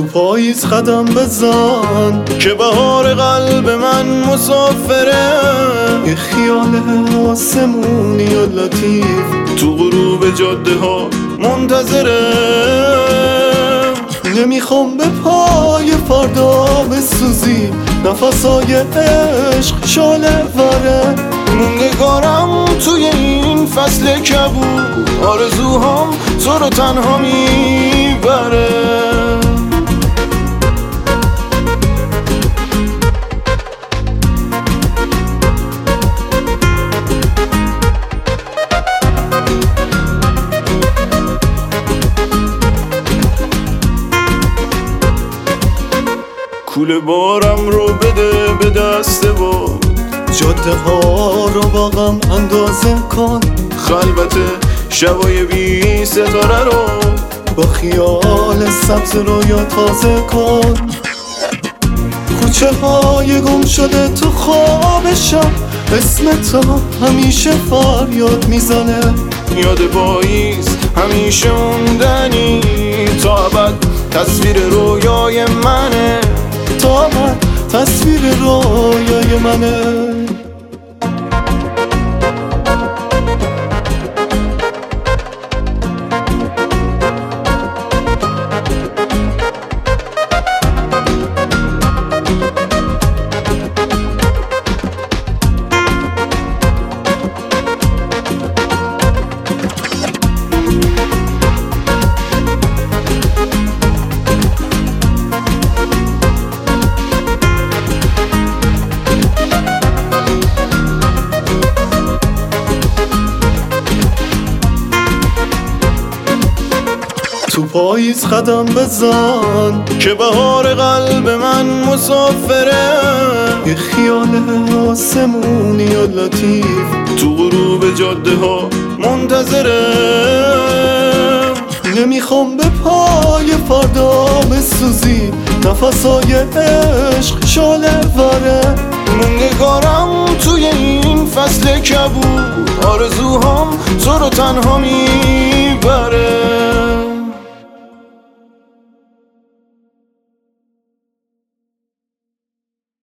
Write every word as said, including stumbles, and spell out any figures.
پاییز قدم بزن که بهار قلب من مسافره. یه خیال آسمونی و لطیف تو غروب جاده ها منتظره. نمیخوام به پای فردا بسوزی، نفسای عشق شاله وره. موندگارم توی این فصل کبود، آرزوهام تو رو تنها میبره. کوله بارم رو بده به دست بود، جاده ها رو با غم اندازه کن. خلوت شبای بی ستاره رو با خیال سبز رویا تازه کن. کوچه های گم شده تو خوابشم، اسم تو همیشه فریاد میزنه. یاد پاییز همیشه موندنی، تا ابد تصویر رویای منه. تا من تصویر رویای منه. تو پاییز قدم بزن که بهار قلب من مسافره. یه خیال آسمونی و لطیف تو غروب جاده ها منتظره. نمیخوام به پای فردا بسوزی، نفسای عشق شاله وره. موندگارم توی این فصل کبود، آرزوهام تو رو تنها میبره.